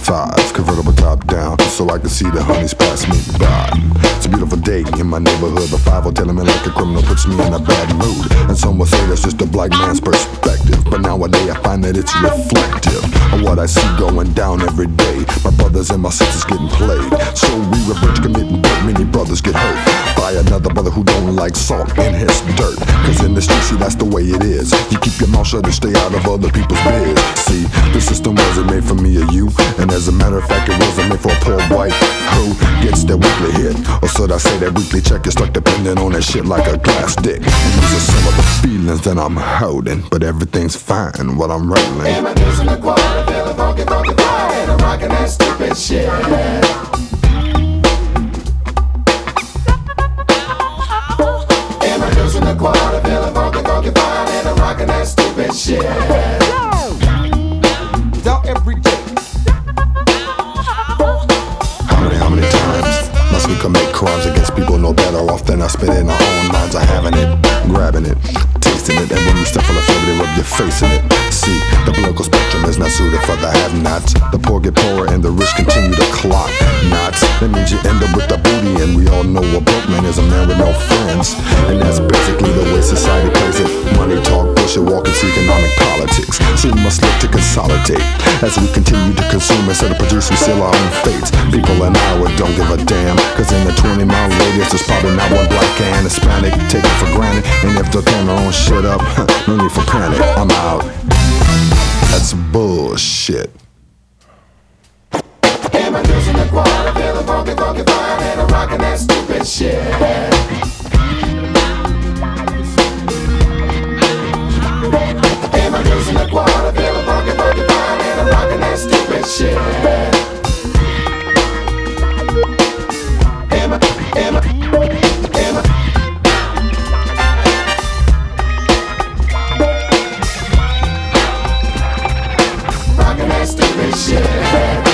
55, convertible top down, so I can see the honeys pass me by. It's a beautiful day in my neighborhood, but 5 telling me like a criminal puts me in a bad mood. And some will say that's just a black man's perspective, but nowadays I find that it's reflective of what I see going down every day. My brothers and my sisters getting played, so we revenge committing dirt. Many brothers get hurt by another brother who don't like salt in his dirt. Cause in the street, see, that's the way it is. You keep your mouth shut and stay out of other people's biz. See, the system wasn't made for me or you, and as a matter of fact, it wasn't made for a poor white who gets their weekly hit. Or should I say that weekly check is stuck depending on that shit like a glass dick. And these are some of the feelings that I'm holding, but everything's fine while I'm rolling. And my dudes in the quad, feeling funky, funky fine, and I'm rocking that stupid shit. And my dudes in the quad, feeling funky, funky fine, and I'm rocking that stupid shit. Out every day. How many times must we commit crimes against people no better off than us? Spit in our own minds are having it, grabbing it, tasting it, and when you step on the floor, they rub your face in it. See, the political spectrum is not suited for the have-nots. The poor get poorer and the rich continue to clock knots. That means you end up with the booty, and we all know a broke man is a man with no friends. And that's basically the way society plays it. Money talk, bullshit walk, it's economic politics. So we must look to consolidate as we continue to consume instead of produce. We seal our own fates. People in Iowa don't give a damn, cause in the 20-mile radius there's probably not one black and Hispanic. Take it for granted, and if they're tearing their own shit up, no need for panic. I'm out. That's bullshit. And my dudes in the quad, feeling funky, funky fine, and I'm rocking that stupid shit. And my dudes in the quad, feeling funky, funky fine, and I'm rocking that stupid shit. And my rocking that stupid shit.